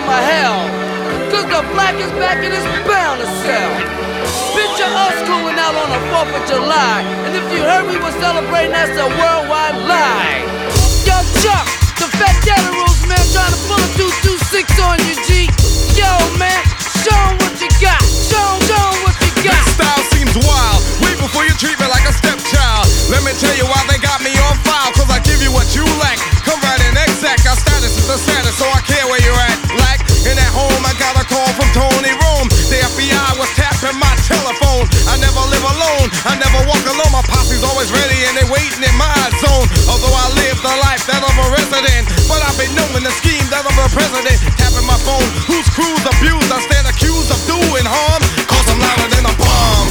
of hell. Cause the black is back and it's bound to sell. Picture us cooling out on the 4th of July. And if you heard we were celebrating, that's a worldwide lie. Yo, Chuck, the fat data rules, man, trying to pull a 226 on you, G. Yo, man, show 'em what you got. Show 'em what you got. This style seems wild. Wait before you treat me like a stepchild. Let me tell you why they got me on file. Cause I give you what you lack. Come right in exact. Our status is a status, so I care where you're at. Like, in at home, I got a call from Tony Rome. The FBI was tapping my telephone. I never live alone. I never walk alone. My posse's always ready and they waiting in my zone. Although I live the life that of a resident, but I've been knowing the scheme that of a president. Tapping my phone, whose crew's abused. I stand accused of doing harm. Cause I'm louder than a bomb.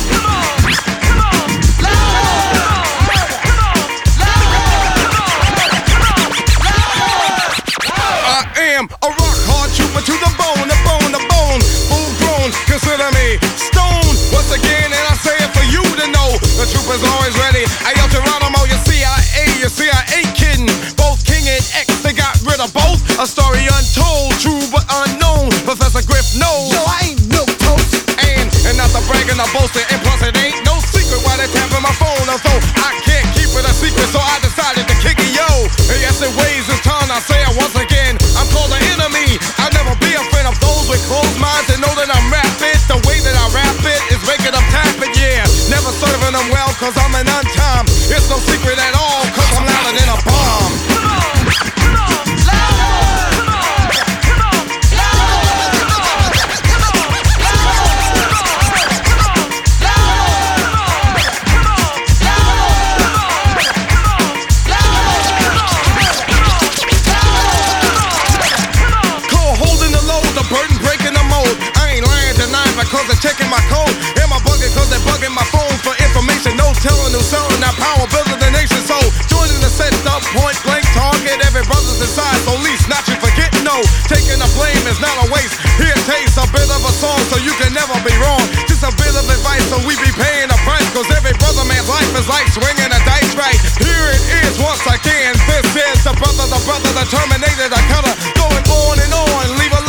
I am a rock hard trooper to the bone, the bone, the bone. Full grown, consider me stone. Once again, and I say it for you to know. The trooper's always ready. I yell Geronimo, you see I ain't kidding. Both King and X, they got rid of both. A story untold, true but unknown. Professor Griff knows. Yo, I ain't milk toast. And not the bragging, the boasting, and plus it ain't no secret why they tapping my phone. Although I can't keep it a secret, so I decided to kick it, yo. And yes, it weighs this time, I say it once again. I'm called an enemy. I'll never be a friend of those with closed minds and know that I'm rapid. The way that I rap it is making them tap it, yeah. Never serving them well, cause I'm an untime. It's no secret at all, cause I'm louder than a bomb. Cause they're checking my code. Am I bugging cause they're bugging my phone for information? No telling who's selling that power, building the nation. So joining the set up, point blank target. Every brother's inside, so least not you forget. No, taking the blame is not a waste. Here taste a bit of a song so you can never be wrong. Just a bit of advice so we be paying a price. Cause every brother man's life is like swinging a dice right. Here it is once again. This is the brother, the terminator, the cutter. Going on and on, leave a